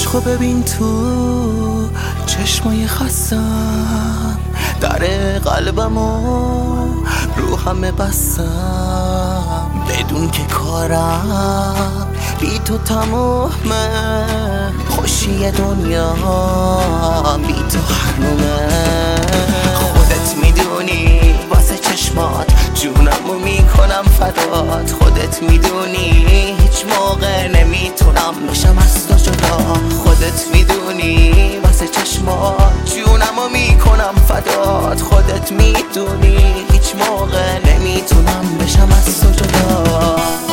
عشقو ببین تو چشمای خستم، در قلبمو رو همه بستم، بدون که کارم بی تو تمومه، خوشی دنیا بی تو حرومه. خودت میدونی واسه چشمات جونمو میکنم فدات، خودت میدونی هیچ موقع نمیتونم بشم از تو جدا، خودت میدونی واسه چشمات جونمو میکنم فدات، خودت میدونی هیچ موقع نمیتونم بشم از تو جدا.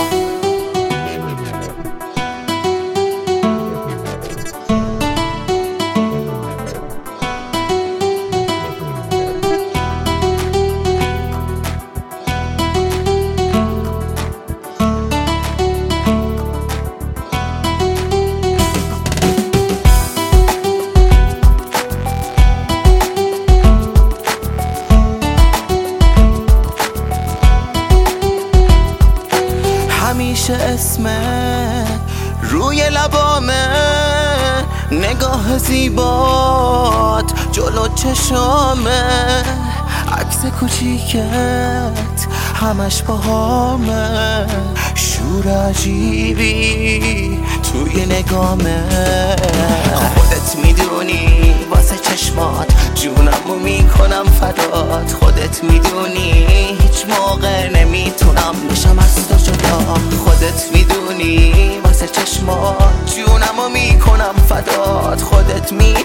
همیشه اسمت روی لبامه، نگاه زیبات جلو چشامه، عکس کوچیکت همش باهامه، شور عجیبی توی نگامه. خودت میدونی واسه چشمات جونمو میکنم فدات، خودت میدونی هیچ موقع نمیتونم بشم از تو جدا، خودت میدونی واسه چشمات جونمو میکنم فدات، خودت میدونی